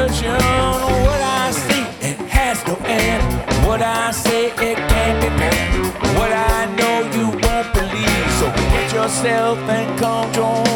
illusion. What I see, it has no end. What I say, it can't be banned. What I know, you won't believe. So get yourself and come join